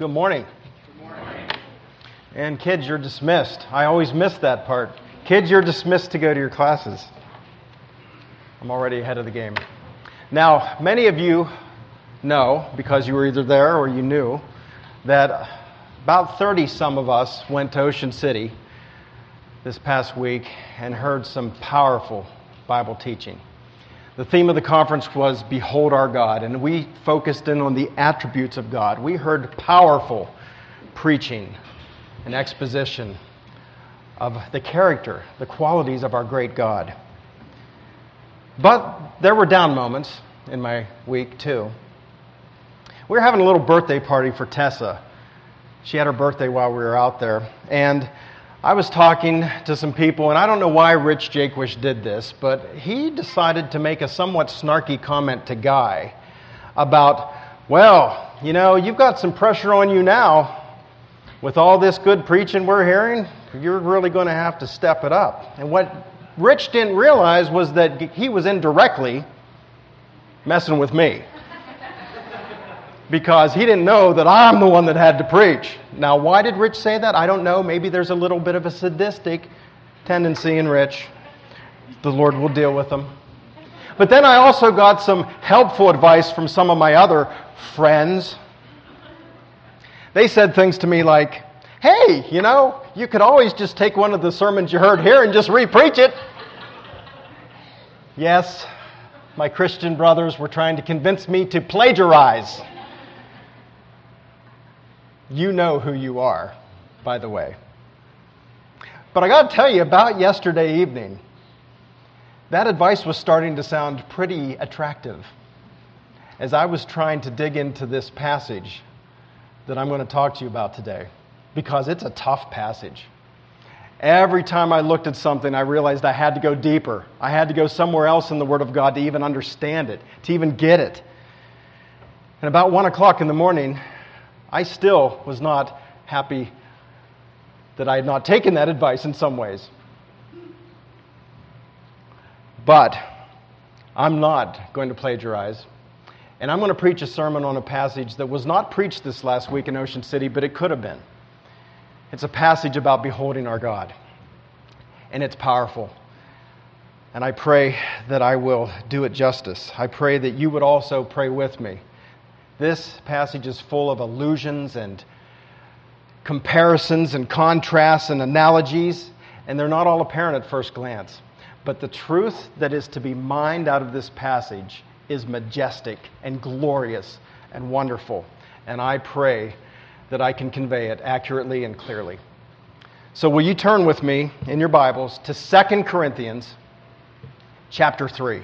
Good morning. Good morning. And kids, you're dismissed. I always miss that part. Kids, you're dismissed to go to your classes. I'm already ahead of the game. Now, many of you know, because you were either there or you knew, that about 30-some of us went to Ocean City this past week and heard some powerful Bible teaching. The theme of the conference was Behold Our God, and we focused in on the attributes of God. We heard powerful preaching and exposition of the character, the qualities of our great God. But there were down moments in my week too. We were having a little birthday party for Tessa. She had her birthday while we were out there, and I was talking to some people, and I don't know why Rich Jaquish did this, but he decided to make a somewhat snarky comment to Guy about, well, you know, you've got some pressure on you now. With all this good preaching we're hearing, you're really going to have to step it up. And what Rich didn't realize was that he was indirectly messing with me. Because he didn't know that I'm the one that had to preach. Now, why did Rich say that? I don't know. Maybe there's a little bit of a sadistic tendency in Rich. The Lord will deal with him. But then I also got some helpful advice from some of my other friends. They said things to me like, hey, you know, you could always just take one of the sermons you heard here and just re-preach it. Yes, my Christian brothers were trying to convince me to plagiarize. You know who you are, by the way. But I got to tell you, about yesterday evening, that advice was starting to sound pretty attractive as I was trying to dig into this passage that I'm going to talk to you about today, because it's a tough passage. Every time I looked at something, I realized I had to go deeper. I had to go somewhere else in the Word of God to even understand it, to even get it. And about 1 o'clock in the morning, I still was not happy that I had not taken that advice in some ways. But I'm not going to plagiarize. And I'm going to preach a sermon on a passage that was not preached this last week in Ocean City, but it could have been. It's a passage about beholding our God. And it's powerful. And I pray that I will do it justice. I pray that you would also pray with me. This passage is full of allusions and comparisons and contrasts and analogies, and they're not all apparent at first glance. But the truth that is to be mined out of this passage is majestic and glorious and wonderful. And I pray that I can convey it accurately and clearly. So will you turn with me in your Bibles to 2 Corinthians chapter 3.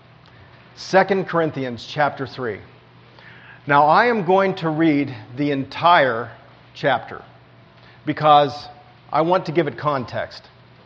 2 Corinthians chapter 3. Now, I am going to read the entire chapter because I want to give it context.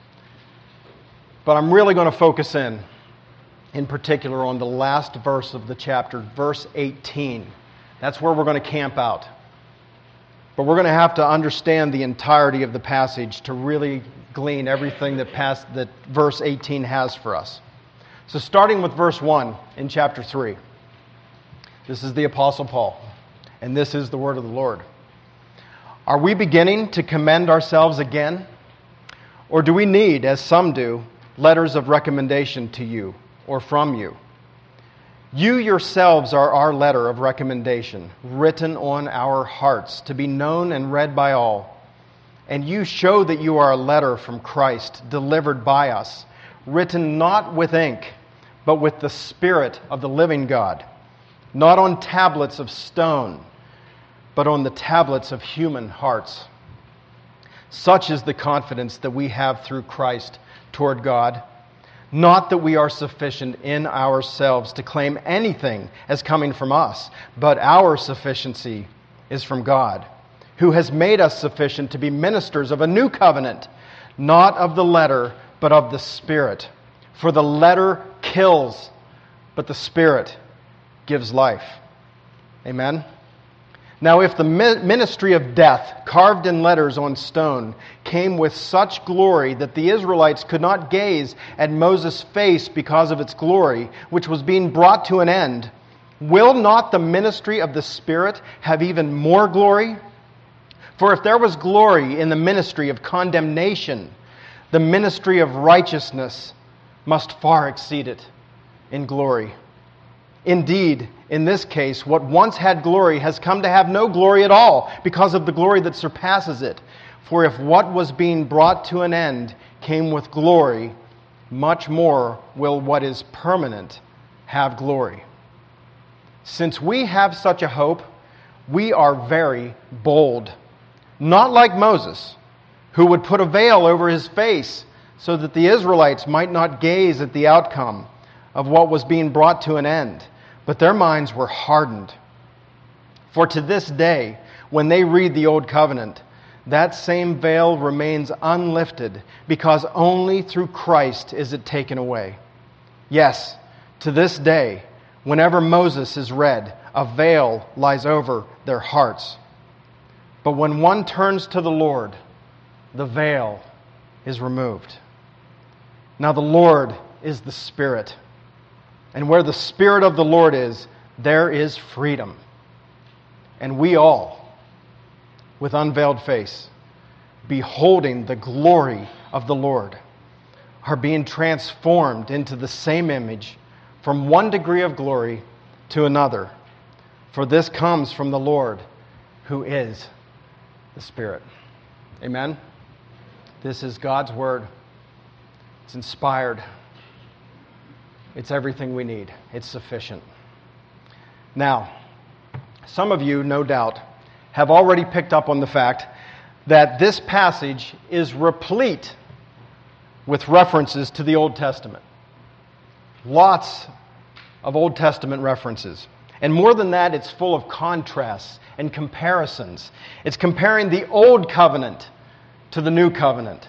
But I'm really going to focus in particular, on the last verse of the chapter, verse 18. That's where we're going to camp out. But we're going to have to understand the entirety of the passage to really glean everything that verse 18 has for us. So starting with verse 1 in chapter 3. This is the Apostle Paul, and this is the word of the Lord. Are we beginning to commend ourselves again? Or do we need, as some do, letters of recommendation to you or from you? You yourselves are our letter of recommendation, written on our hearts, to be known and read by all. And you show that you are a letter from Christ, delivered by us, written not with ink, but with the Spirit of the living God, not on tablets of stone, but on the tablets of human hearts. Such is the confidence that we have through Christ toward God. Not that we are sufficient in ourselves to claim anything as coming from us, but our sufficiency is from God, who has made us sufficient to be ministers of a new covenant, not of the letter, but of the Spirit. For the letter kills, but the Spirit gives life. Amen? Now, if the ministry of death, carved in letters on stone, came with such glory that the Israelites could not gaze at Moses' face because of its glory, which was being brought to an end, will not the ministry of the Spirit have even more glory? For if there was glory in the ministry of condemnation, the ministry of righteousness must far exceed it in glory. Indeed, in this case, what once had glory has come to have no glory at all because of the glory that surpasses it. For if what was being brought to an end came with glory, much more will what is permanent have glory. Since we have such a hope, we are very bold. Not like Moses, who would put a veil over his face so that the Israelites might not gaze at the outcome of what was being brought to an end. But their minds were hardened. For to this day, when they read the Old Covenant, that same veil remains unlifted, because only through Christ is it taken away. Yes, to this day, whenever Moses is read, a veil lies over their hearts. But when one turns to the Lord, the veil is removed. Now the Lord is the Spirit, and where the Spirit of the Lord is, there is freedom. And we all, with unveiled face, beholding the glory of the Lord, are being transformed into the same image from one degree of glory to another. For this comes from the Lord, who is the Spirit. Amen? This is God's Word. It's inspired. It's everything we need. It's sufficient. Now, some of you, no doubt, have already picked up on the fact that this passage is replete with references to the Old Testament. Lots of Old Testament references. And more than that, it's full of contrasts and comparisons. It's comparing the Old Covenant to the New Covenant.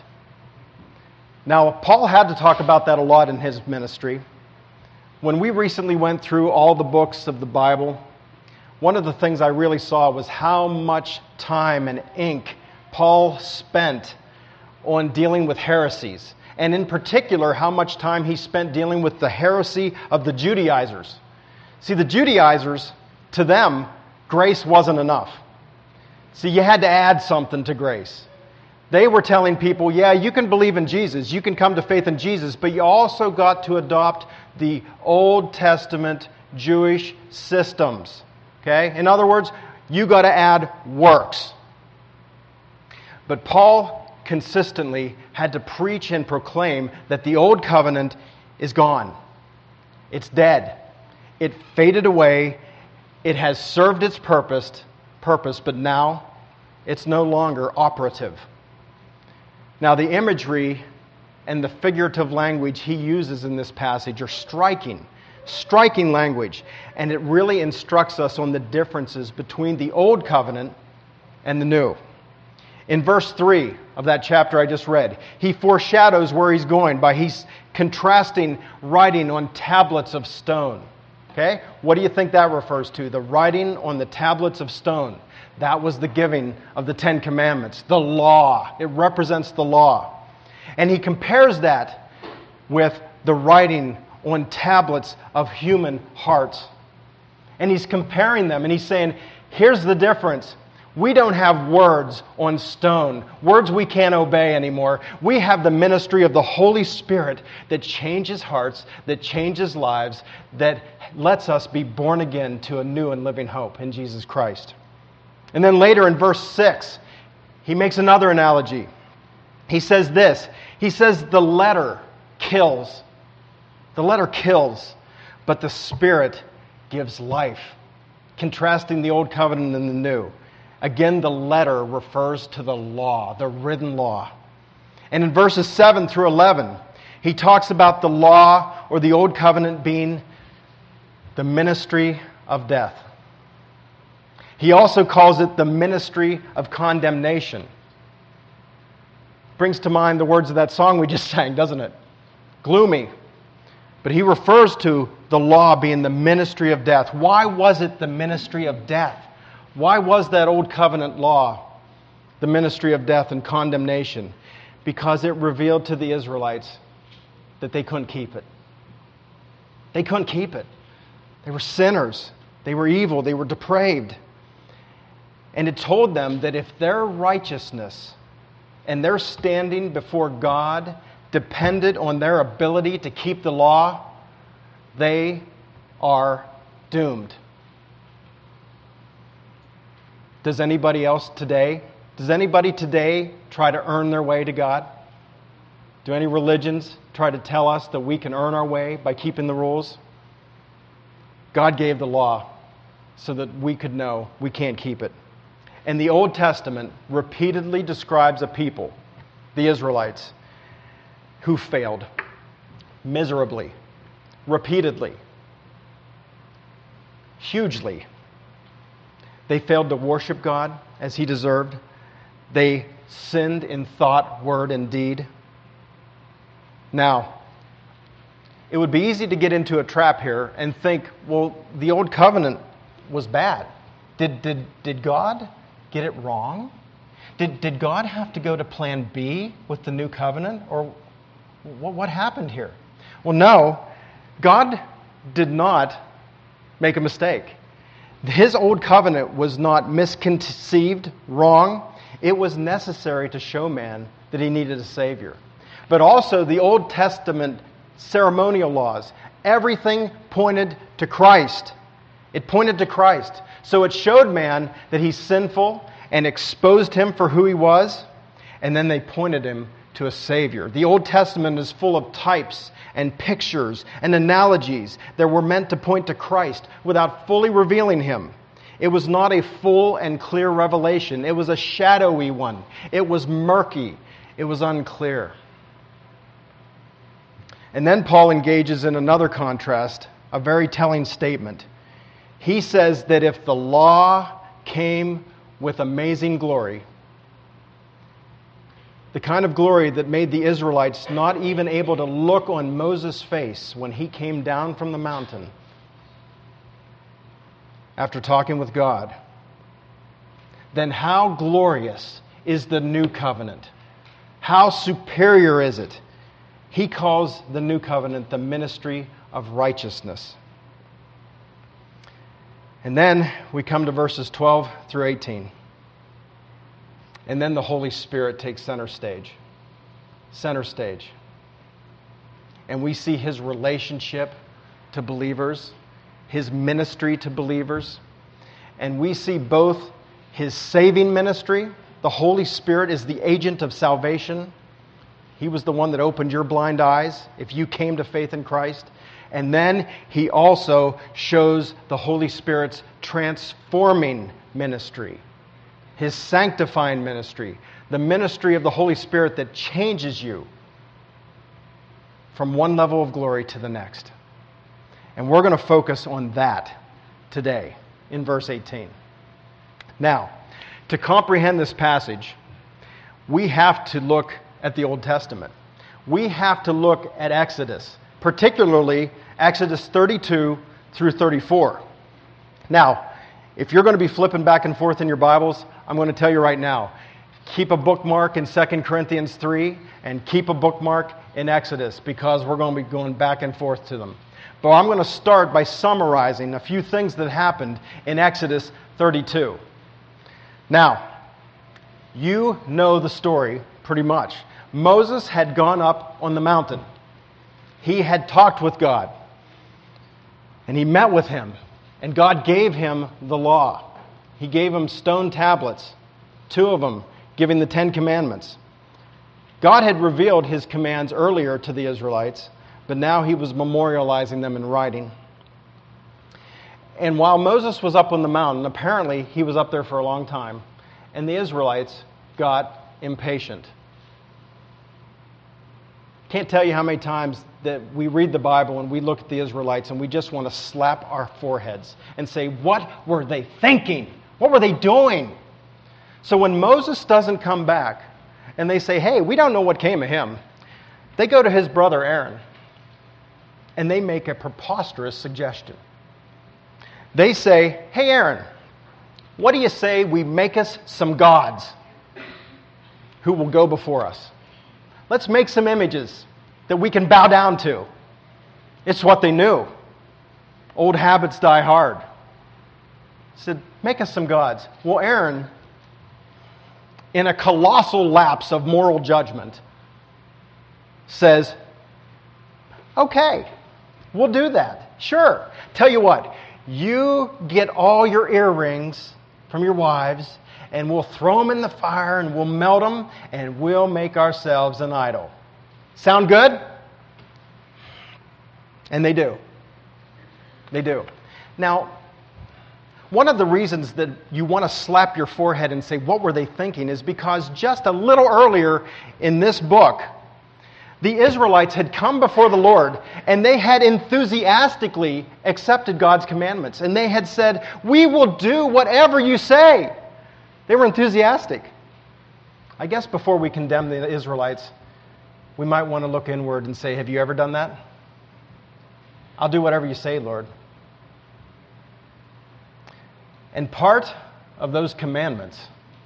Now, Paul had to talk about that a lot in his ministry. When we recently went through all the books of the Bible, one of the things I really saw was how much time and ink Paul spent on dealing with heresies. And in particular, how much time he spent dealing with the heresy of the Judaizers. See, the Judaizers, to them, grace wasn't enough. See, you had to add something to grace. They were telling people, yeah, you can believe in Jesus, you can come to faith in Jesus, but you also got to adopt the Old Testament Jewish systems. Okay? In other words, you got to add works. But Paul consistently had to preach and proclaim that the Old Covenant is gone. It's dead. It faded away. It has served its purpose, but now it's no longer operative. Now, the imagery and the figurative language he uses in this passage are striking language. And it really instructs us on the differences between the Old Covenant and the New. In verse 3 of that chapter I just read, he foreshadows where he's going by he's contrasting writing on tablets of stone. Okay? What do you think that refers to? The writing on the tablets of stone. That was the giving of the Ten Commandments, the law. It represents the law. And he compares that with the writing on tablets of human hearts. And he's comparing them, and he's saying, here's the difference. We don't have words on stone, words we can't obey anymore. We have the ministry of the Holy Spirit that changes hearts, that changes lives, that lets us be born again to a new and living hope in Jesus Christ. And then later in verse 6, he makes another analogy. He says this. He says the letter kills. The letter kills, but the Spirit gives life. Contrasting the Old Covenant and the New. Again, the letter refers to the law, the written law. And in verses 7 through 11, he talks about the law or the Old Covenant being the ministry of death. He also calls it the ministry of condemnation. Brings to mind the words of that song we just sang, doesn't it? Gloomy. But he refers to the law being the ministry of death. Why was it the ministry of death? Why was that Old Covenant law the ministry of death and condemnation? Because it revealed to the Israelites that they couldn't keep it. They couldn't keep it. They were sinners. They were evil. They were depraved. And it told them that if their righteousness and their standing before God depended on their ability to keep the law, they are doomed. Does anybody today try to earn their way to God? Do any religions try to tell us that we can earn our way by keeping the rules? God gave the law so that we could know we can't keep it. And the Old Testament repeatedly describes a people, the Israelites, who failed miserably, repeatedly, hugely. They failed to worship God as He deserved. They sinned in thought, word, and deed. Now, it would be easy to get into a trap here and think, well, the Old Covenant was bad. Did God get it wrong? Did God have to go to plan B with the New Covenant? Or what happened here? Well, no, God did not make a mistake. His Old Covenant was not misconceived, wrong. It was necessary to show man that he needed a Savior. But also the Old Testament ceremonial laws, everything pointed to Christ. It pointed to Christ. So it showed man that he's sinful and exposed him for who he was, and then they pointed him to a Savior. The Old Testament is full of types and pictures and analogies that were meant to point to Christ without fully revealing Him. It was not a full and clear revelation. It was a shadowy one. It was murky. It was unclear. And then Paul engages in another contrast, a very telling statement. He says that if the law came with amazing glory, the kind of glory that made the Israelites not even able to look on Moses' face when he came down from the mountain after talking with God, then how glorious is the new covenant? How superior is it? He calls the new covenant the ministry of righteousness. And then we come to verses 12 through 18. And then the Holy Spirit takes center stage. Center stage. And we see His relationship to believers, His ministry to believers. And we see both His saving ministry. The Holy Spirit is the agent of salvation. He was the one that opened your blind eyes if you came to faith in Christ. And then He also shows the Holy Spirit's transforming ministry. His sanctifying ministry, the ministry of the Holy Spirit that changes you from one level of glory to the next. And we're going to focus on that today in verse 18. Now, to comprehend this passage, we have to look at the Old Testament. We have to look at Exodus, particularly Exodus 32 through 34. Now, if you're going to be flipping back and forth in your Bibles, I'm going to tell you right now, keep a bookmark in 2 Corinthians 3 and keep a bookmark in Exodus, because we're going to be going back and forth to them. But I'm going to start by summarizing a few things that happened in Exodus 32. Now, you know the story pretty much. Moses had gone up on the mountain. He had talked with God. And he met with Him. And God gave him the law. He gave him stone tablets, 2 of them, giving the 10 Commandments. God had revealed His commands earlier to the Israelites, but now He was memorializing them in writing. And while Moses was up on the mountain, apparently he was up there for a long time, and the Israelites got impatient. Can't tell you how many times that we read the Bible and we look at the Israelites and we just want to slap our foreheads and say, what were they thinking? What were they doing? So when Moses doesn't come back and they say, hey, we don't know what came of him, they go to his brother Aaron and they make a preposterous suggestion. They say, hey Aaron, what do you say we make us some gods who will go before us? Let's make some images that we can bow down to. It's what they knew. Old habits die hard. He said, make us some gods. Well, Aaron, in a colossal lapse of moral judgment, says, okay, we'll do that. Sure. Tell you what, you get all your earrings from your wives, and we'll throw them in the fire, and we'll melt them, and we'll make ourselves an idol. Sound good? And they do. They do. Now, one of the reasons that you want to slap your forehead and say, what were they thinking, is because just a little earlier in this book, the Israelites had come before the Lord, and they had enthusiastically accepted God's commandments. And they had said, we will do whatever you say. They were enthusiastic. I guess before we condemn the Israelites, we might want to look inward and say, have you ever done that? I'll do whatever you say, Lord. And part of those commandments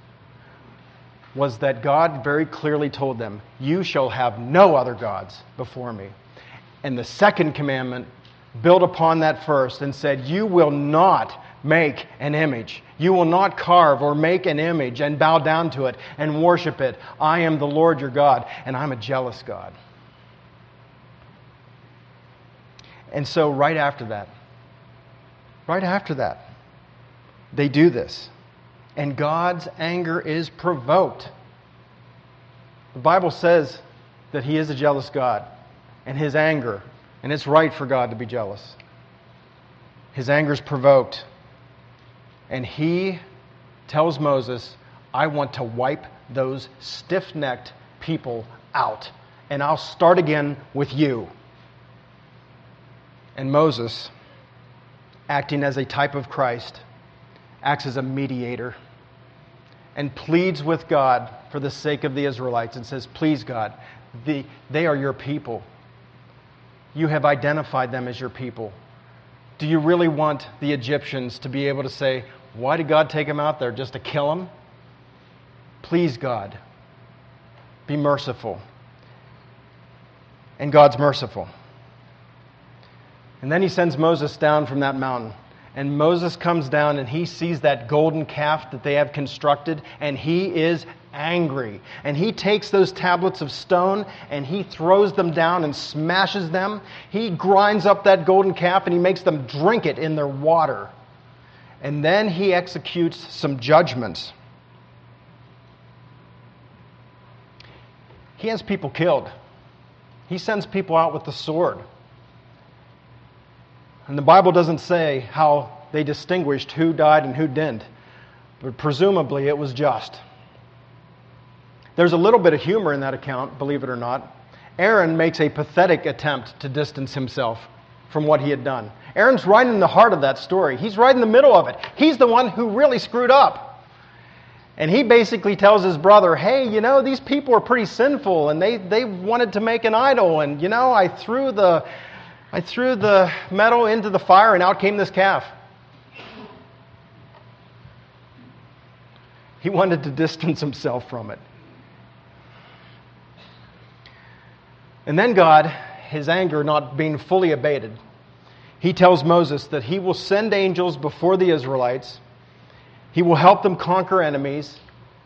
was that God very clearly told them, you shall have no other gods before me. And the second commandment built upon that first and said, you will not make an image. You will not carve or make an image and bow down to it and worship it. I am the Lord your God, and I'm a jealous God. And so right after that, they do this. And God's anger is provoked. The Bible says that He is a jealous God, and His anger, and it's right for God to be jealous. His anger is provoked. And He tells Moses, I want to wipe those stiff-necked people out, and I'll start again with you. And Moses, acting as a type of Christ, acts as a mediator and pleads with God for the sake of the Israelites and says, please God, they are your people. You have identified them as your people. Do you really want the Egyptians to be able to say, why did God take them out there? Just to kill them? Please, God, be merciful. And God's merciful. And then He sends Moses down from that mountain. And Moses comes down and he sees that golden calf that they have constructed, and he is angry. And he takes those tablets of stone and he throws them down and smashes them. He grinds up that golden calf and he makes them drink it in their water. And then he executes some judgments. He has people killed. He sends people out with the sword. And the Bible doesn't say how they distinguished who died and who didn't, but presumably it was just. There's a little bit of humor in that account, believe it or not. Aaron makes a pathetic attempt to distance himself from what he had done. Aaron's right in the heart of that story. He's right in the middle of it. He's the one who really screwed up. And he basically tells his brother, hey, you know, these people are pretty sinful, and they wanted to make an idol, and, you know, I threw the metal into the fire, and out came this calf. He wanted to distance himself from it. And then God, His anger not being fully abated, He tells Moses that He will send angels before the Israelites. He will help them conquer enemies,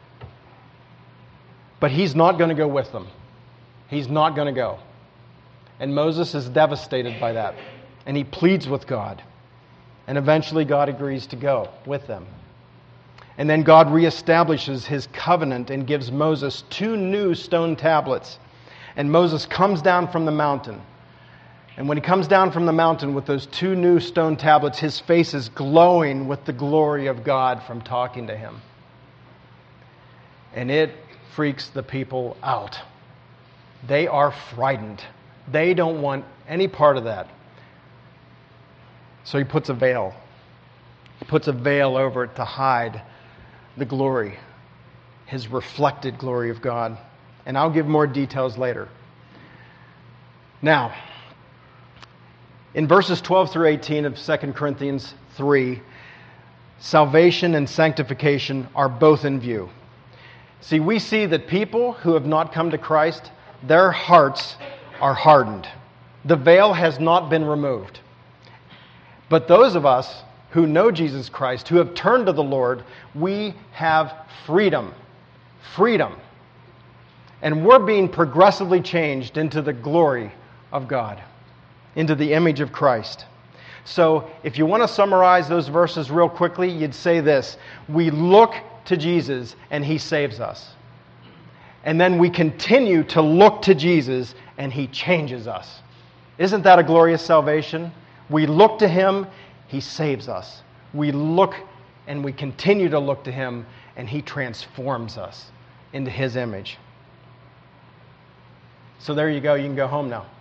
but He's not going to go with them. He's not going to go. And Moses is devastated by that. And he pleads with God. And eventually God agrees to go with them. And then God reestablishes His covenant and gives Moses 2 new stone tablets. And Moses comes down from the mountain. And when he comes down from the mountain with those 2 new stone tablets, his face is glowing with the glory of God from talking to him. And it freaks the people out. They are frightened. They don't want any part of that. So He puts a veil. He puts a veil over it to hide the glory, His reflected glory of God. And I'll give more details later. Now, in verses 12 through 18 of 2 Corinthians 3, salvation and sanctification are both in view. See, we see that people who have not come to Christ, their hearts are hardened. The veil has not been removed. But those of us who know Jesus Christ, who have turned to the Lord, we have freedom. Freedom. And we're being progressively changed into the glory of God, into the image of Christ. So if you want to summarize those verses real quickly, you'd say this: we look to Jesus and He saves us. And then we continue to look to Jesus and He changes us. Isn't that a glorious salvation? We look to Him, He saves us. We look and we continue to look to Him, and He transforms us into His image. So there you go. You can go home now.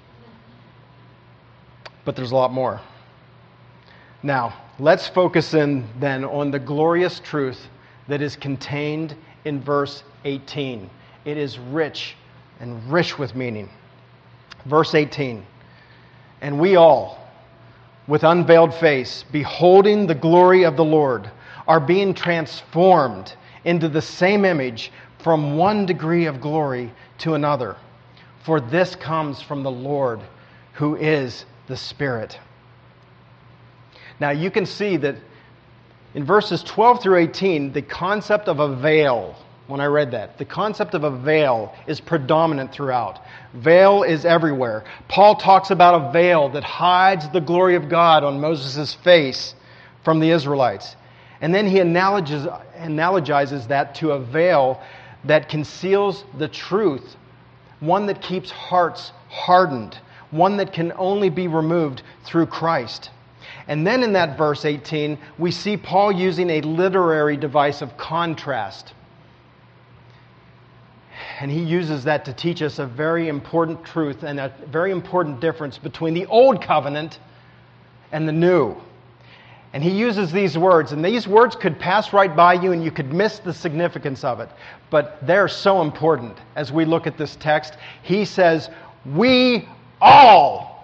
But there's a lot more. Now, let's focus in then on the glorious truth that is contained in verse 18. It is rich and rich with meaning. Verse 18. And we all, with unveiled face, beholding the glory of the Lord, are being transformed into the same image from one degree of glory to another. For this comes from the Lord, who is the Spirit. Now you can see that in verses 12 through 18, the concept of a veil, when I read that, the concept of a veil is predominant throughout. Veil is everywhere. Paul talks about a veil that hides the glory of God on Moses' face from the Israelites. And then he analogizes that to a veil that conceals the truth, one that keeps hearts hardened, one that can only be removed through Christ. And then in that verse 18, we see Paul using a literary device of contrast. And he uses that to teach us a very important truth and a very important difference between the old covenant and the new. And he uses these words, and these words could pass right by you and you could miss the significance of it. But they're so important as we look at this text. He says, we all,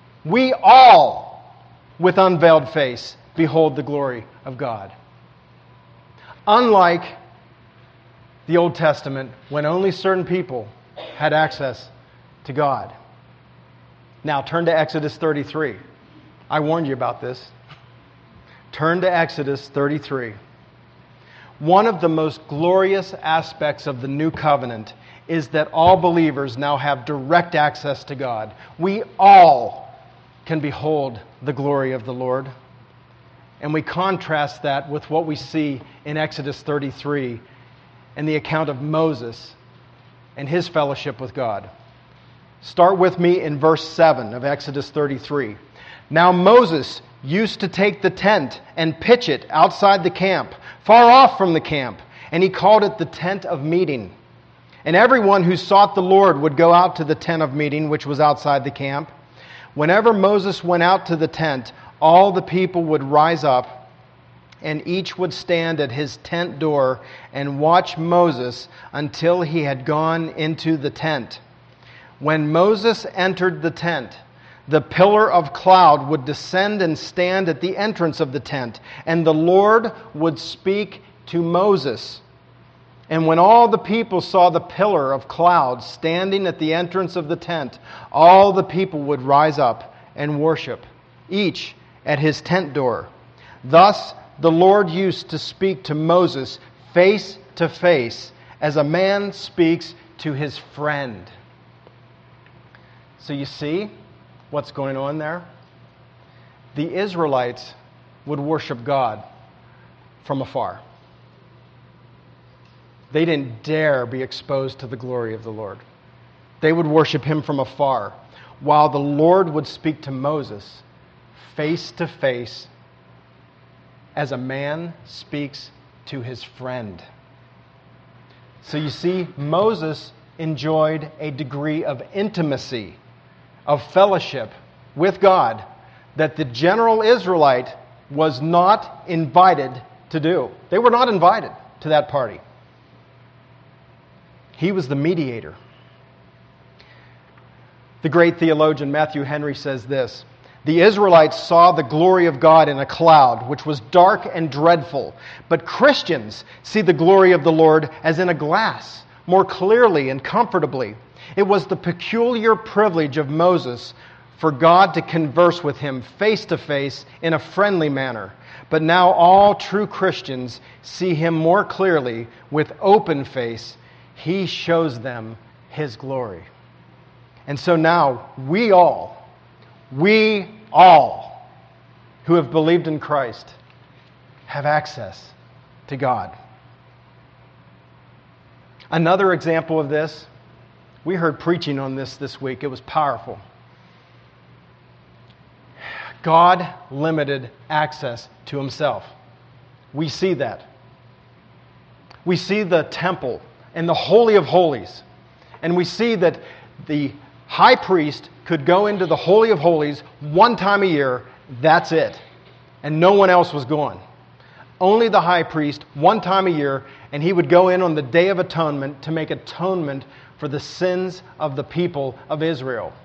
with unveiled face, behold the glory of God. Unlike the Old Testament, when only certain people had access to God. Now turn to Exodus 33. I warned you about this. Turn to Exodus 33. One of the most glorious aspects of the new covenant is that all believers now have direct access to God. We all can behold the glory of the Lord. And we contrast that with what we see in Exodus 33 and the account of Moses and his fellowship with God. Start with me in verse 7 of Exodus 33. Now Moses used to take the tent and pitch it outside the camp, far off from the camp, and he called it the tent of meeting. And everyone who sought the Lord would go out to the tent of meeting, which was outside the camp. Whenever Moses went out to the tent, all the people would rise up, and each would stand at his tent door and watch Moses until he had gone into the tent. When Moses entered the tent, the pillar of cloud would descend and stand at the entrance of the tent, and the Lord would speak to Moses. And when all the people saw the pillar of cloud standing at the entrance of the tent, all the people would rise up and worship, each at his tent door. Thus the Lord used to speak to Moses face to face, as a man speaks to his friend. So you see what's going on there? The Israelites would worship God from afar. They didn't dare be exposed to the glory of the Lord. They would worship Him from afar, while the Lord would speak to Moses face to face, as a man speaks to his friend. So you see, Moses enjoyed a degree of intimacy, of fellowship with God, that the general Israelite was not invited to do. They were not invited to that party. He was the mediator. The great theologian Matthew Henry says this: the Israelites saw the glory of God in a cloud, which was dark and dreadful. But Christians see the glory of the Lord as in a glass, more clearly and comfortably. It was the peculiar privilege of Moses for God to converse with him face to face in a friendly manner. But now all true Christians see him more clearly with open face. He shows them his glory. And so now we all who have believed in Christ have access to God. Another example of this, we heard preaching on this week. It was powerful. God limited access to himself. We see that. We see the temple and the Holy of Holies. And we see that the high priest could go into the Holy of Holies one time a year. That's it. And no one else was going. Only the high priest one time a year, and he would go in on the Day of Atonement to make atonement for the sins of the people of Israel.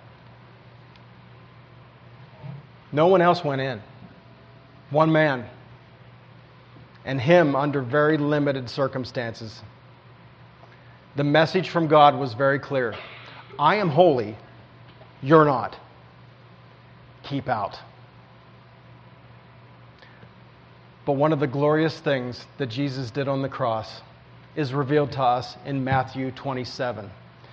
No one else went in. One man. And him under very limited circumstances. The message from God was very clear. I am holy. You're not. Keep out. But one of the glorious things that Jesus did on the cross is revealed to us in Matthew 27.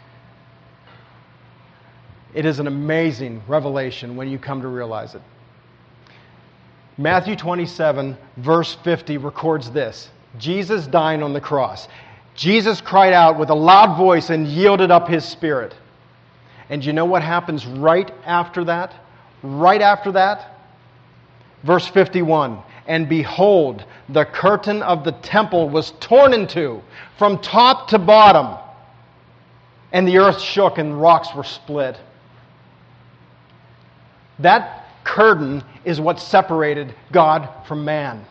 It is an amazing revelation when you come to realize it. Matthew 27, verse 50 records this. Jesus dying on the cross. Jesus cried out with a loud voice and yielded up his spirit. And you know what happens right after that? Right after that? Verse 51. And behold, the curtain of the temple was torn in two from top to bottom. And the earth shook and rocks were split. That curtain is what separated God from man.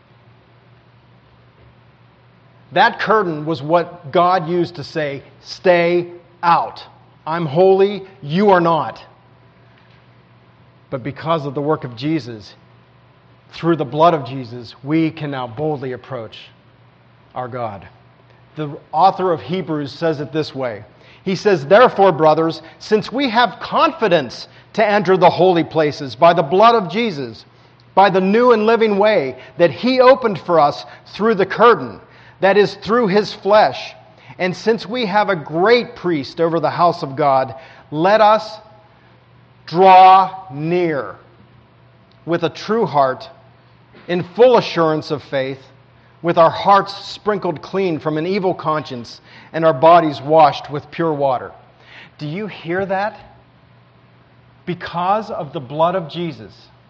That curtain was what God used to say, stay out. I'm holy, you are not. But because of the work of Jesus, through the blood of Jesus, we can now boldly approach our God. The author of Hebrews says it this way. He says, therefore, brothers, since we have confidence to enter the holy places by the blood of Jesus, by the new and living way that he opened for us through the curtain, that is, through his flesh. And since we have a great priest over the house of God, let us draw near with a true heart, in full assurance of faith, with our hearts sprinkled clean from an evil conscience and our bodies washed with pure water. Do you hear that? Because of the blood of Jesus,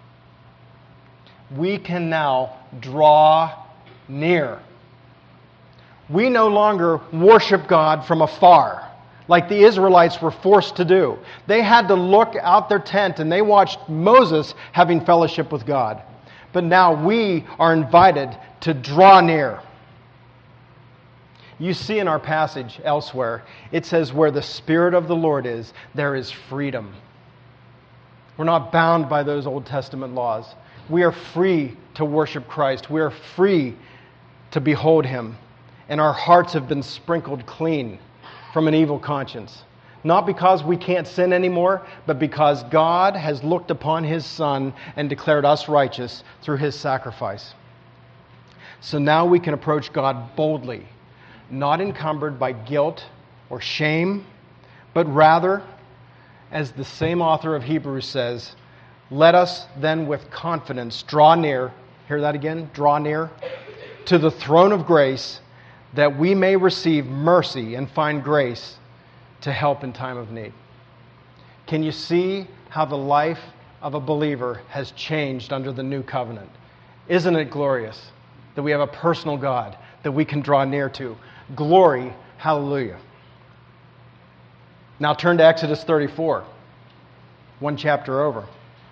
we can now draw near. We no longer worship God from afar, like the Israelites were forced to do. They had to look out their tent and they watched Moses having fellowship with God. But now we are invited to draw near. You see in our passage elsewhere, it says, where the Spirit of the Lord is, there is freedom. We're not bound by those Old Testament laws. We are free to worship Christ. We are free to behold him. And our hearts have been sprinkled clean from an evil conscience. Not because we can't sin anymore, but because God has looked upon his Son and declared us righteous through his sacrifice. So now we can approach God boldly, not encumbered by guilt or shame, but rather, as the same author of Hebrews says, let us then with confidence draw near, hear that again, draw near, to the throne of grace, that we may receive mercy and find grace to help in time of need. Can you see how the life of a believer has changed under the new covenant? Isn't it glorious that we have a personal God that we can draw near to? Glory, hallelujah. Now turn to Exodus 34, one chapter over.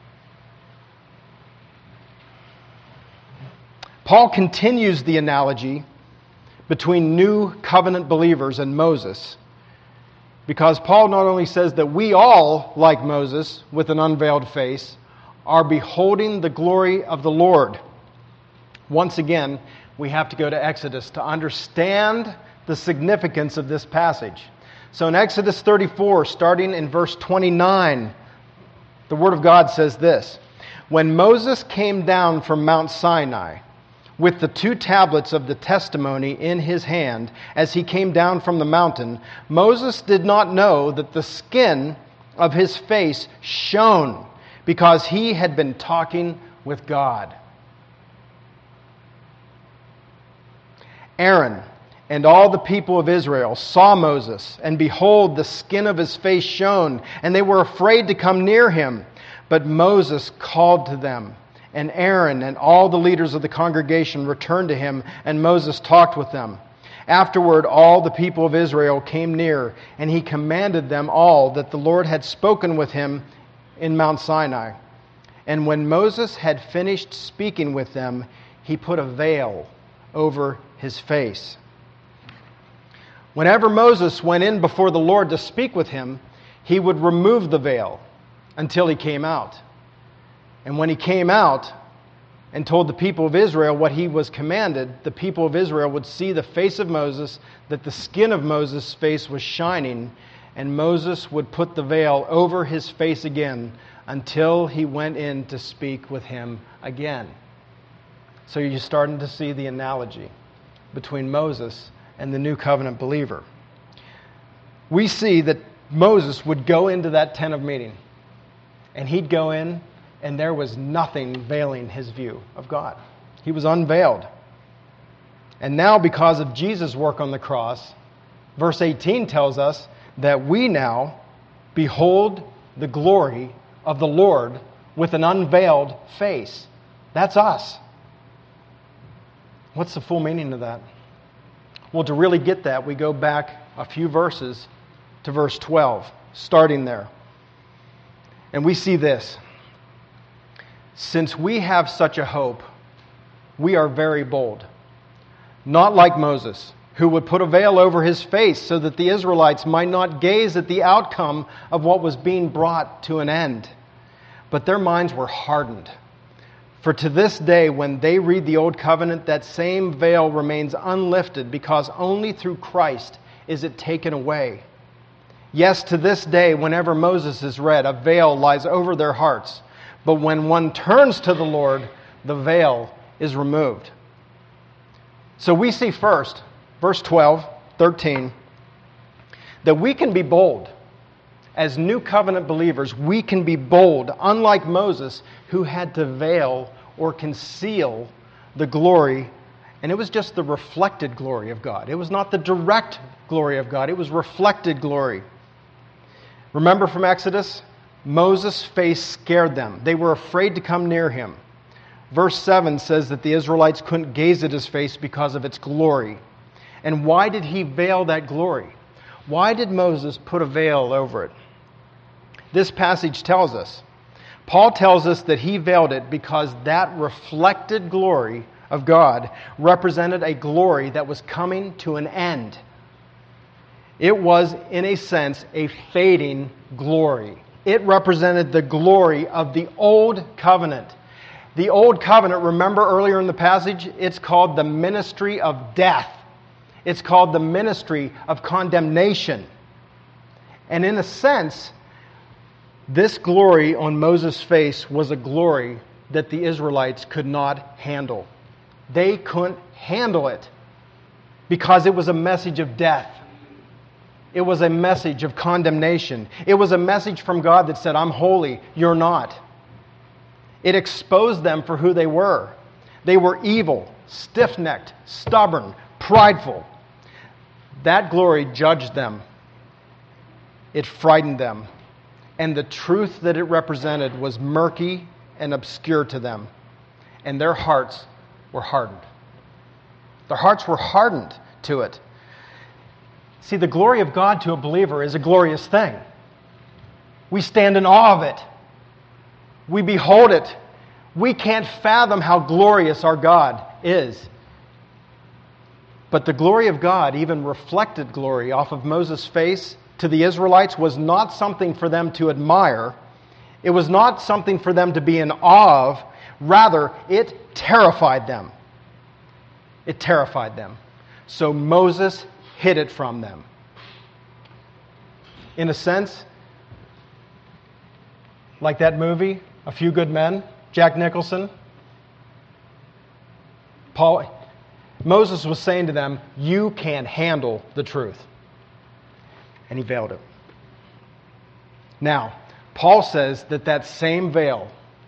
Paul continues the analogy between new covenant believers and Moses, because Paul not only says that we all, like Moses, with an unveiled face, are beholding the glory of the Lord. Once again, we have to go to Exodus to understand the significance of this passage. So in Exodus 34, starting in verse 29, The Word of God says this: "When Moses came down from Mount Sinai with the 2 tablets of the testimony in his hand, as he came down from the mountain, Moses did not know that the skin of his face shone, because he had been talking with God." Aaron and all the people of Israel saw Moses, and behold, the skin of his face shone, and they were afraid to come near him. But Moses called to them, and Aaron and all the leaders of the congregation returned to him, and Moses talked with them. Afterward, all the people of Israel came near, and he commanded them all that the Lord had spoken with him in Mount Sinai. And when Moses had finished speaking with them, he put a veil over his face. Whenever Moses went in before the Lord to speak with him, he would remove the veil until he came out. And when he came out and told the people of Israel what he was commanded, the people of Israel would see the face of Moses, that the skin of Moses' face was shining, and Moses would put the veil over his face again until he went in to speak with him again. So you're starting to see the analogy between Moses and the New Covenant believer. We see that Moses would go into that tent of meeting, and he'd go in, and there was nothing veiling his view of God. He was unveiled. And now, because of Jesus' work on the cross, verse 18 tells us that we now behold the glory of the Lord with an unveiled face. That's us. What's the full meaning of that? Well, to really get that, we go back a few verses to verse 12, starting there. And we see this: "Since we have such a hope, we are very bold. Not like Moses, who would put a veil over his face so that the Israelites might not gaze at the outcome of what was being brought to an end. But their minds were hardened. For to this day, when they read the Old Covenant, that same veil remains unlifted, because only through Christ is it taken away. Yes, to this day, whenever Moses is read, a veil lies over their hearts. But when one turns to the Lord, the veil is removed." So we see first, verse 12, 13, that we can be bold. As New Covenant believers, we can be bold, unlike Moses, who had to veil or conceal the glory, and it was just the reflected glory of God. It was not the direct glory of God, it was reflected glory. Remember from Exodus? Moses' face scared them. They were afraid to come near him. Verse 7 says that the Israelites couldn't gaze at his face because of its glory. And why did he veil that glory? Why did Moses put a veil over it? This passage tells us. Paul tells us that he veiled it because that reflected glory of God represented a glory that was coming to an end. It was, in a sense, a fading glory. It represented the glory of the Old Covenant. The Old Covenant, remember earlier in the passage, it's called the ministry of death. It's called the ministry of condemnation. And in a sense, this glory on Moses' face was a glory that the Israelites could not handle. They couldn't handle it because it was a message of death. It was a message of condemnation. It was a message from God that said, "I'm holy, you're not." It exposed them for who they were. They were evil, stiff-necked, stubborn, prideful. That glory judged them. It frightened them. And the truth that it represented was murky and obscure to them. And their hearts were hardened. Their hearts were hardened to it. See, the glory of God to a believer is a glorious thing. We stand in awe of it. We behold it. We can't fathom how glorious our God is. But the glory of God, even reflected glory off of Moses' face to the Israelites, was not something for them to admire. It was not something for them to be in awe of. Rather, it terrified them. It terrified them. So Moses hid it from them. In a sense, like that movie, A Few Good Men, Jack Nicholson. Moses was saying to them, you can't handle the truth. And he veiled it. Now, Paul says that same veil,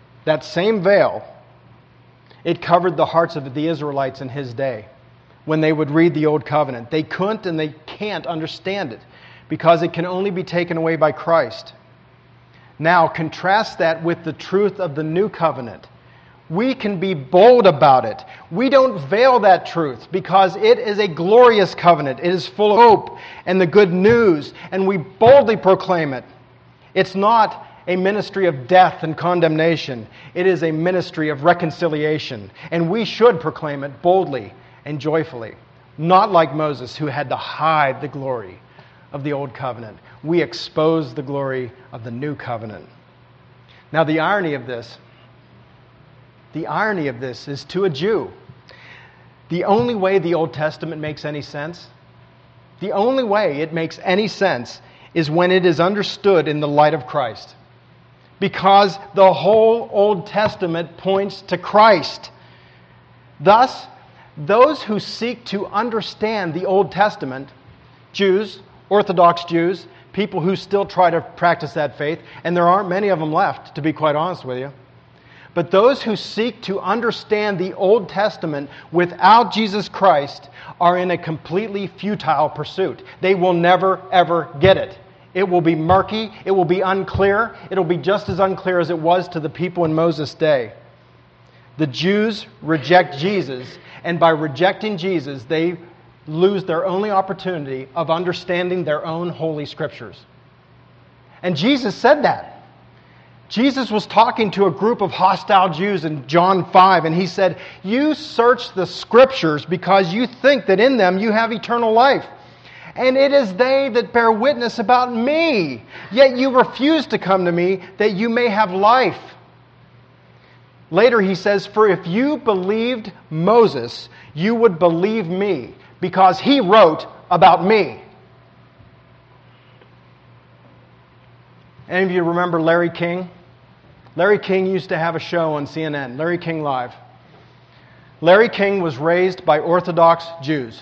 it covered the hearts of the Israelites in his day when they would read the Old Covenant. They couldn't and they can't understand it because it can only be taken away by Christ. Now, contrast that with the truth of the New Covenant. We can be bold about it. We don't veil that truth because it is a glorious covenant. It is full of hope and the good news, and we boldly proclaim it. It's not a ministry of death and condemnation. It is a ministry of reconciliation, and we should proclaim it boldly and joyfully, not like Moses, who had to hide the glory of the Old Covenant. We expose the glory of the New Covenant. Now, the irony of this is to a Jew. The only way the Old Testament makes any sense, is when it is understood in the light of Christ. Because the whole Old Testament points to Christ. Thus, those who seek to understand the Old Testament, Jews, Orthodox Jews, people who still try to practice that faith, and there aren't many of them left, to be quite honest with you. But those who seek to understand the Old Testament without Jesus Christ are in a completely futile pursuit. They will never, ever get it. It will be murky. It will be unclear. It will be just as unclear as it was to the people in Moses' day. The Jews reject Jesus, and by rejecting Jesus, they lose their only opportunity of understanding their own holy scriptures. And Jesus said that. Jesus was talking to a group of hostile Jews in John 5, and he said, you search the scriptures because you think that in them you have eternal life. And it is they that bear witness about me. Yet you refuse to come to me that you may have life. Later he says, for if you believed Moses, you would believe me, because he wrote about me. Any of you remember Larry King? Larry King used to have a show on CNN, Larry King Live. Larry King was raised by Orthodox Jews.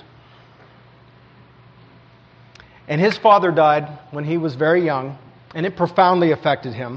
And his father died when he was very young, and it profoundly affected him.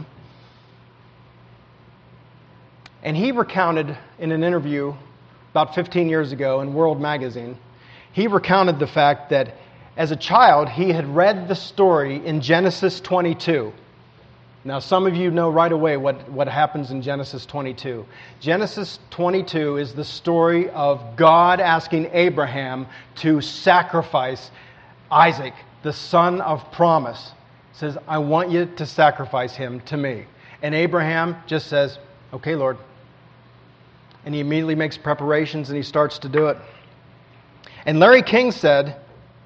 And he recounted in an interview about 15 years ago in World Magazine, he recounted the fact that as a child he had read the story in Genesis 22. Now, some of you know right away what happens in Genesis 22. Genesis 22 is the story of God asking Abraham to sacrifice Isaac, the son of promise. He says, I want you to sacrifice him to me. And Abraham just says, okay, Lord. And he immediately makes preparations and he starts to do it. And Larry King said,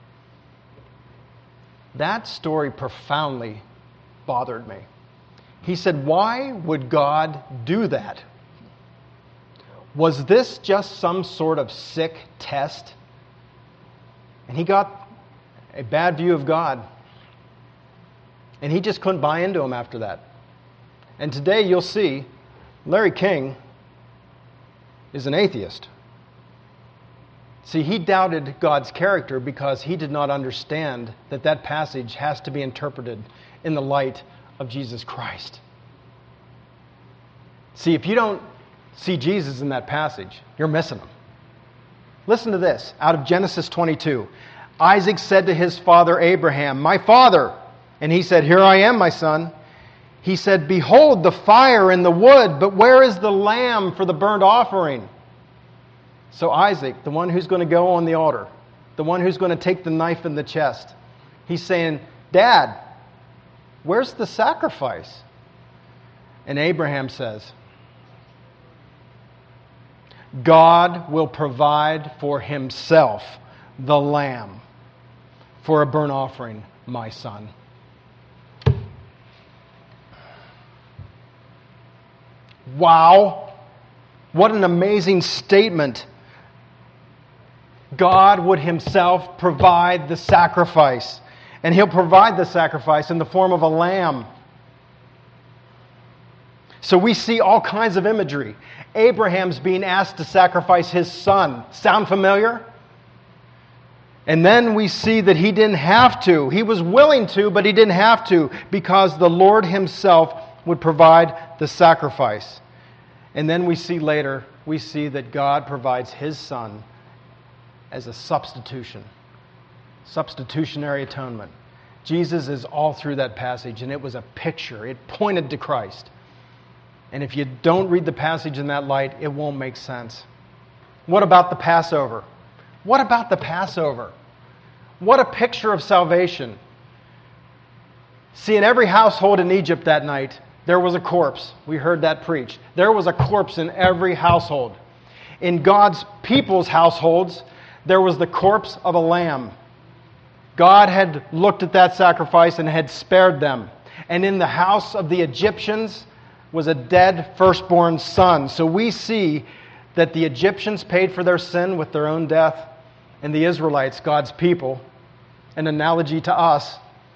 that story profoundly bothered me. He said, why would God do that? Was this just some sort of sick test? And he got a bad view of God. And he just couldn't buy into him after that. And today you'll see Larry King is an atheist. See, he doubted God's character because he did not understand that passage has to be interpreted in the light of Jesus Christ. See, if you don't see Jesus in that passage, you're missing him. Listen to this, out of Genesis 22. Isaac said to his father Abraham, my father. And he said, here I am, my son. He said, behold the fire and the wood, but where is the lamb for the burnt offering? So Isaac, the one who's going to go on the altar, the one who's going to take the knife in the chest, he's saying, Dad, where's the sacrifice? And Abraham says, God will provide for himself the lamb for a burnt offering, my son. Wow! What an amazing statement. God would himself provide the sacrifice. And he'll provide the sacrifice in the form of a lamb. So we see all kinds of imagery. Abraham's being asked to sacrifice his son. Sound familiar? And then we see that he didn't have to. He was willing to, but he didn't have to, because the Lord himself would provide the sacrifice. And then we see later, we see that God provides his son as a substitution. Substitutionary atonement. Jesus is all through that passage, and it was a picture. It pointed to Christ. And if you don't read the passage in that light, it won't make sense. What about the Passover? What about the Passover? What a picture of salvation. See, in every household in Egypt that night, there was a corpse. We heard that preached. There was a corpse in every household. In God's people's households, there was the corpse of a lamb. God had looked at that sacrifice and had spared them. And in the house of the Egyptians was a dead firstborn son. So we see that the Egyptians paid for their sin with their own death, and the Israelites, God's people, an analogy to us,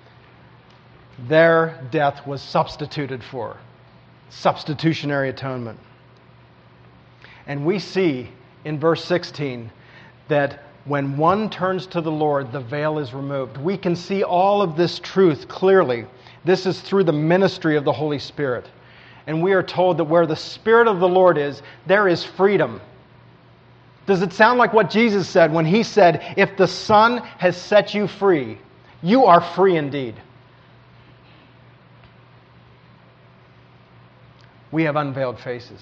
their death was substituted for. Substitutionary atonement. And we see in verse 16 that when one turns to the Lord, the veil is removed. We can see all of this truth clearly. This is through the ministry of the Holy Spirit. And we are told that where the Spirit of the Lord is, there is freedom. Does it sound like what Jesus said when he said, if the Son has set you free, you are free indeed? We have unveiled faces.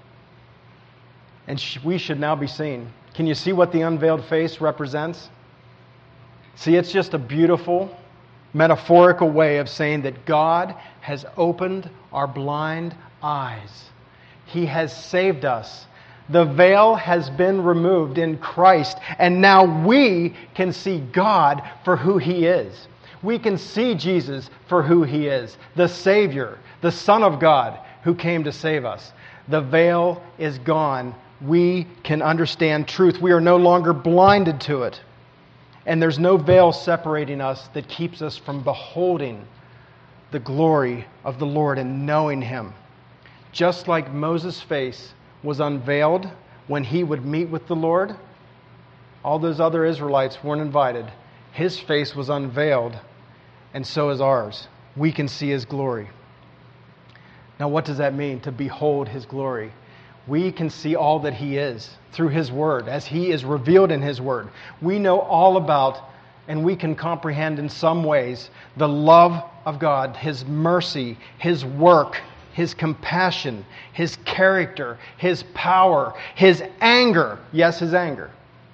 And we should now be seen. Can you see what the unveiled face represents? See, it's just a beautiful, metaphorical way of saying that God has opened our blind eyes. He has saved us. The veil has been removed in Christ, and now we can see God for who He is. We can see Jesus for who He is, the Savior, the Son of God who came to save us. The veil is gone. We can understand truth. We are no longer blinded to it. And there's no veil separating us that keeps us from beholding the glory of the Lord and knowing Him. Just like Moses' face was unveiled when he would meet with the Lord, all those other Israelites weren't invited. His face was unveiled, and so is ours. We can see His glory. Now, what does that mean, to behold His glory? We can see all that He is through His Word, as He is revealed in His Word. We know all about, and we can comprehend in some ways, the love of God, His mercy, His work, His compassion, His character, His power, His anger. Yes, His anger.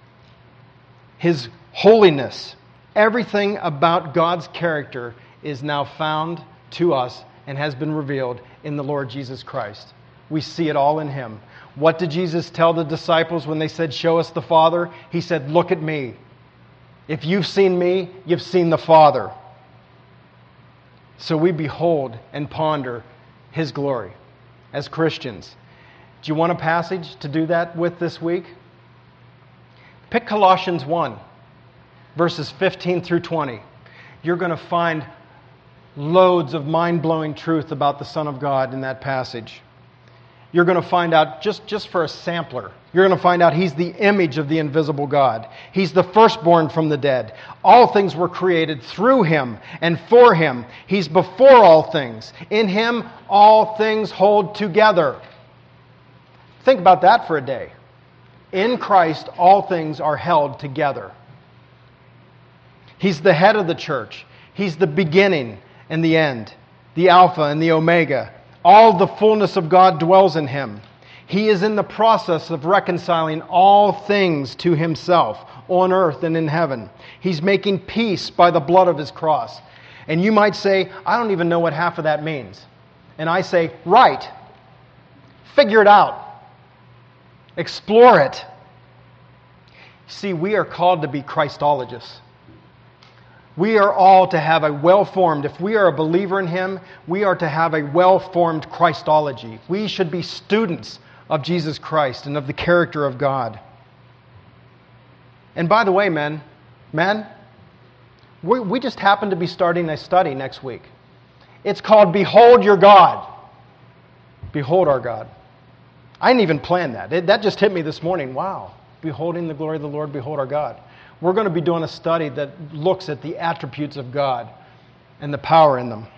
His holiness. Everything about God's character is now found to us and has been revealed in the Lord Jesus Christ. We see it all in Him. What did Jesus tell the disciples when they said, "Show us the Father"? He said, "Look at me. If you've seen me, you've seen the Father." So we behold and ponder His glory as Christians. Do you want a passage to do that with this week? Pick Colossians 1, verses 15 through 20. You're going to find loads of mind-blowing truth about the Son of God in that passage. You're going to find out, just for a sampler, you're going to find out He's the image of the invisible God. He's the firstborn from the dead. All things were created through Him and for Him. He's before all things. In Him, all things hold together. Think about that for a day. In Christ, all things are held together. He's the head of the church. He's the beginning and the end, the Alpha and the Omega. All the fullness of God dwells in Him. He is in the process of reconciling all things to Himself, on earth and in heaven. He's making peace by the blood of His cross. And you might say, "I don't even know what half of that means." And I say, right. Figure it out. Explore it. See, we are called to be Christologists. We are all to have a well-formed, if we are a believer in Him, we are to have a well-formed Christology. We should be students of Jesus Christ and of the character of God. And by the way, men, we just happen to be starting a study next week. It's called Behold Your God. Behold our God. I didn't even plan that. That just hit me this morning. Wow. Beholding the glory of the Lord, behold our God. We're going to be doing a study that looks at the attributes of God and the power in them.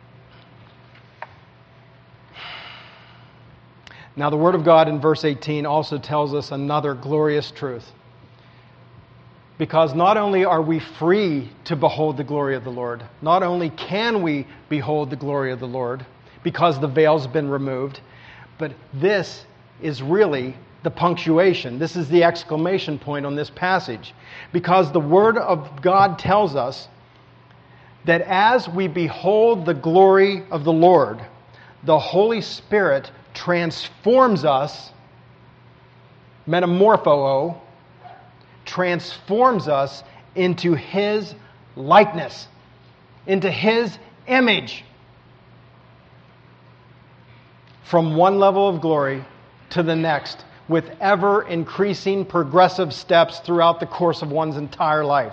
Now, the Word of God in verse 18 also tells us another glorious truth. Because not only are we free to behold the glory of the Lord, not only can we behold the glory of the Lord because the veil's been removed, but this is really the punctuation. This is the exclamation point on this passage. Because the Word of God tells us that as we behold the glory of the Lord, the Holy Spirit transforms us, metamorpho, transforms us into His likeness, into His image. From one level of glory to the next, with ever-increasing progressive steps throughout the course of one's entire life.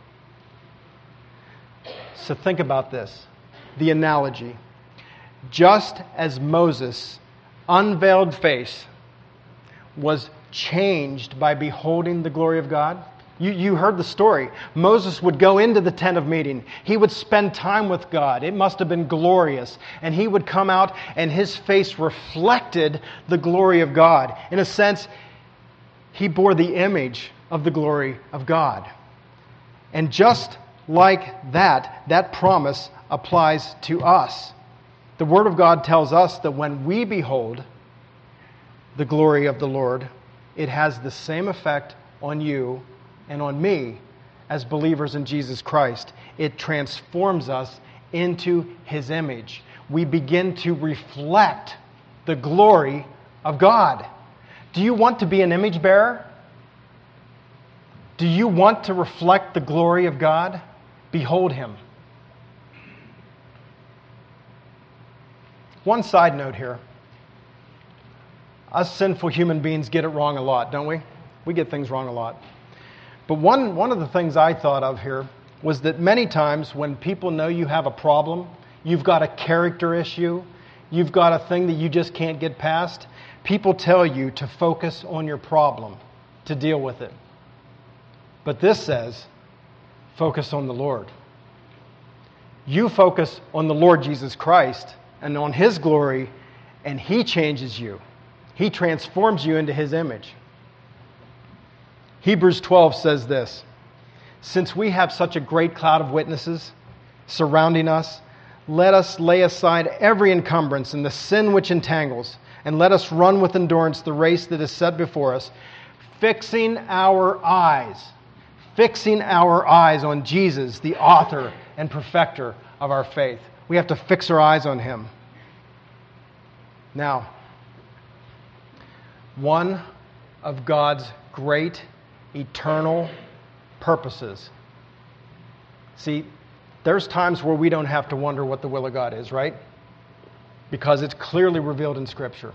So think about this, the analogy. Just as Moses' unveiled face was changed by beholding the glory of God. You heard the story. Moses would go into the tent of meeting. He would spend time with God. It must have been glorious. And he would come out and his face reflected the glory of God. In a sense, he bore the image of the glory of God. And just like that promise applies to us. The Word of God tells us that when we behold the glory of the Lord, it has the same effect on you and on me as believers in Jesus Christ. It transforms us into His image. We begin to reflect the glory of God. Do you want to be an image bearer? Do you want to reflect the glory of God? Behold Him. One side note here. Us sinful human beings get it wrong a lot, don't we? We get things wrong a lot. But one of the things I thought of here was that many times when people know you have a problem, you've got a character issue, you've got a thing that you just can't get past, people tell you to focus on your problem, to deal with it. But this says, focus on the Lord. You focus on the Lord Jesus Christ and on His glory, and He changes you. He transforms you into His image. Hebrews 12 says this, since we have such a great cloud of witnesses surrounding us, let us lay aside every encumbrance and the sin which entangles, and let us run with endurance the race that is set before us, fixing our eyes on Jesus, the author and perfecter of our faith. We have to fix our eyes on Him. Now, one of God's great eternal purposes. See, there's times where we don't have to wonder what the will of God is, right? Because it's clearly revealed in Scripture.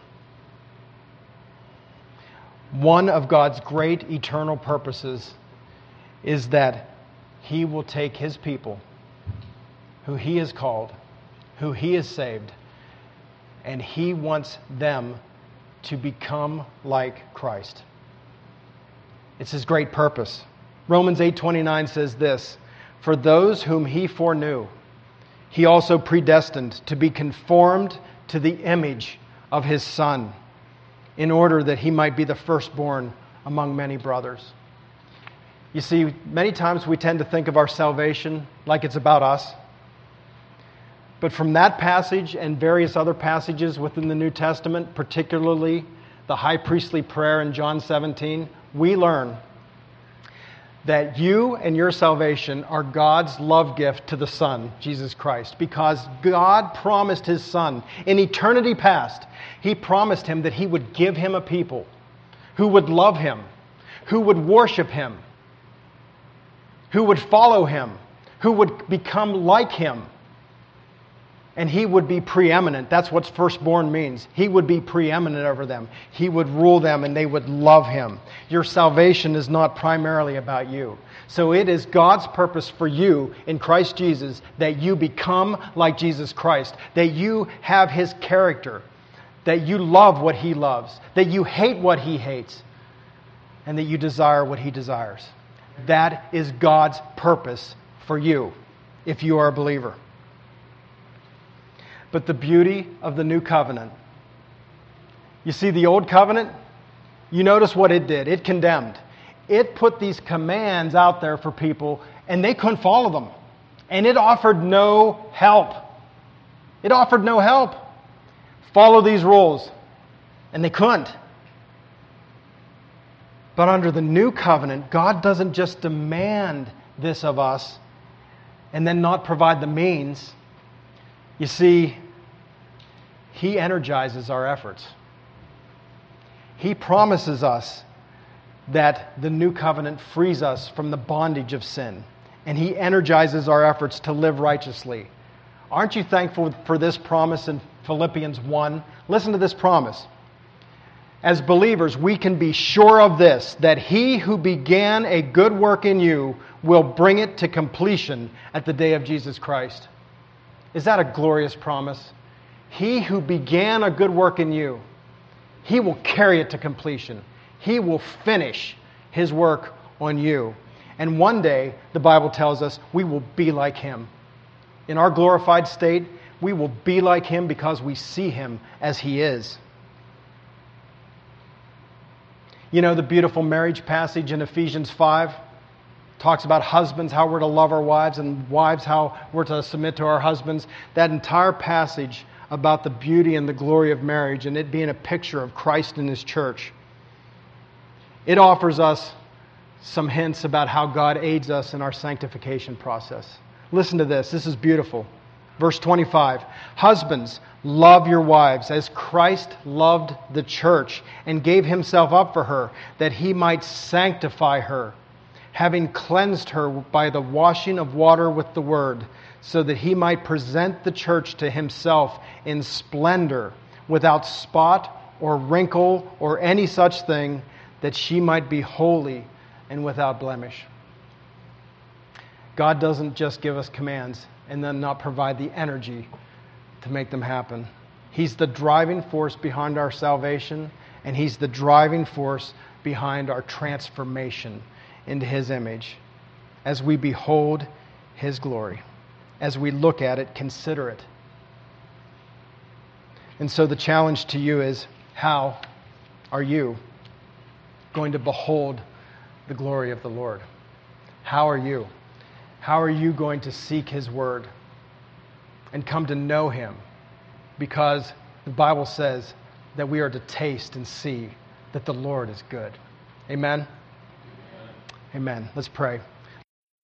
One of God's great eternal purposes is that He will take His people, who He has called, who He has saved, and He wants them to become like Christ. It's His great purpose. Romans 8:29 says this, for those whom He foreknew, He also predestined to be conformed to the image of His Son, in order that He might be the firstborn among many brothers. You see, many times we tend to think of our salvation like it's about us. But from that passage and various other passages within the New Testament, particularly the high priestly prayer in John 17, we learn that you and your salvation are God's love gift to the Son, Jesus Christ, because God promised His Son in eternity past. He promised Him that He would give Him a people who would love Him, who would worship Him, who would follow Him, who would become like Him. And He would be preeminent. That's what firstborn means. He would be preeminent over them. He would rule them and they would love Him. Your salvation is not primarily about you. So it is God's purpose for you in Christ Jesus that you become like Jesus Christ, that you have His character, that you love what He loves, that you hate what He hates, and that you desire what He desires. That is God's purpose for you, if you are a believer. But the beauty of the new covenant, you see, the old covenant, you notice what it did. It condemned. It put these commands out there for people, and they couldn't follow them. And it offered no help. It offered no help. Follow these rules. And they couldn't. But under the new covenant, God doesn't just demand this of us and then not provide the means. You see, He energizes our efforts. He promises us that the new covenant frees us from the bondage of sin, and He energizes our efforts to live righteously. Aren't you thankful for this promise in Philippians 1? Listen to this promise. As believers, we can be sure of this, that He who began a good work in you will bring it to completion at the day of Jesus Christ. Is that a glorious promise? He who began a good work in you, He will carry it to completion. He will finish His work on you. And one day, the Bible tells us, we will be like Him. In our glorified state, we will be like Him because we see Him as He is. You know, the beautiful marriage passage in Ephesians 5 talks about husbands, how we're to love our wives, and wives, how we're to submit to our husbands. That entire passage about the beauty and the glory of marriage and it being a picture of Christ and His church. It offers us some hints about how God aids us in our sanctification process. Listen to this. This is beautiful. Verse 25. Husbands, love your wives as Christ loved the church and gave Himself up for her, that He might sanctify her, having cleansed her by the washing of water with the word, so that He might present the church to Himself in splendor, without spot or wrinkle or any such thing, that she might be holy and without blemish. God doesn't just give us commands and then not provide the energy to make them happen. He's the driving force behind our salvation, and He's the driving force behind our transformation into His image. As we behold His glory, as we look at it, consider it. And so the challenge to you is, how are you going to behold the glory of the Lord? How are you? How are you going to seek His Word and come to know Him? Because the Bible says that we are to taste and see that the Lord is good. Amen? Amen. Let's pray.